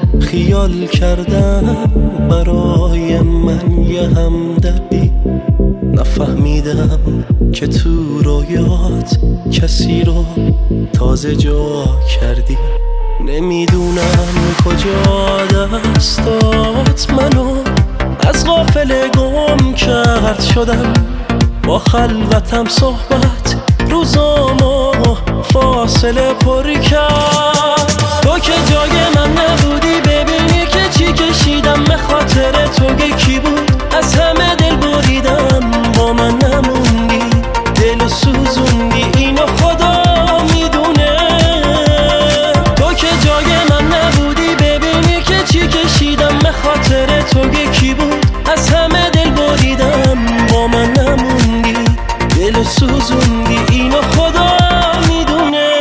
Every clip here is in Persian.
خیال کردم برای من یه همدردی، نفهمیدم که تو رویات کسی رو تازه جا کردی. نمیدونم کجا دستات منو از غافله گم کرد. شدم با خلوتم صحبت روزامو فاصله پر کرد. تو که جای من نبودی، ببینی که چی کشیدم به خاطر تو. یکی بود از همه دل بریدم، با من نموندی، دل سوزوندی، اینو خدا میدونه. تو که جای من نبودی، ببینی که چی کشیدم به خاطر تو. یکی بود از همه دل بریدم، با من نموندی، دل سوزوندی، اینو خدا میدونه.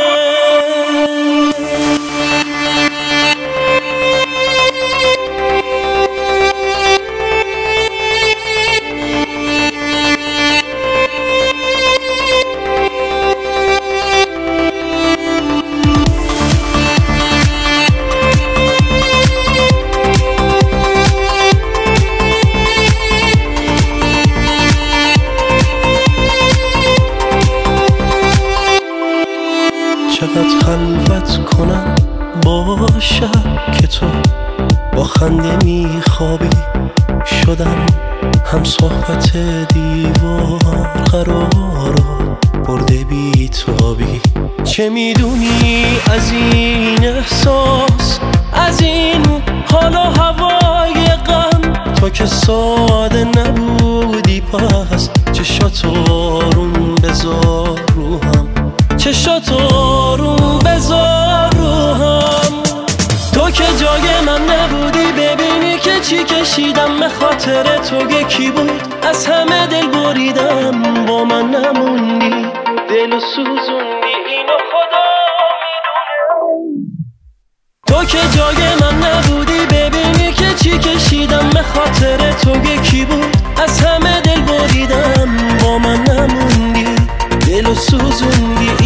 چقدر خلوت کنم با شب که تو با خنده میخوابی. شدم هم صحبت دیوار، قرارو برده بیتابی. چه میدونی از این احساس، از این حال و هوای غم؟ تو که ساده نبودی، پس چشاتو آروم بذار رو هم، چشاتو آروم بذار رو هم. تو که جای من نبودی، ببینی که چی کشیدم به خاطر تو. یکی بود از همه دل بریدم، با من نموندی، دل سوزوندی، اینو خدا میدونه. تو که جای من نبودی، ببینی که چی کشیدم به خاطر تو. یکی بود از همه دل بریدم، با من نموندی، دل سوزوندی،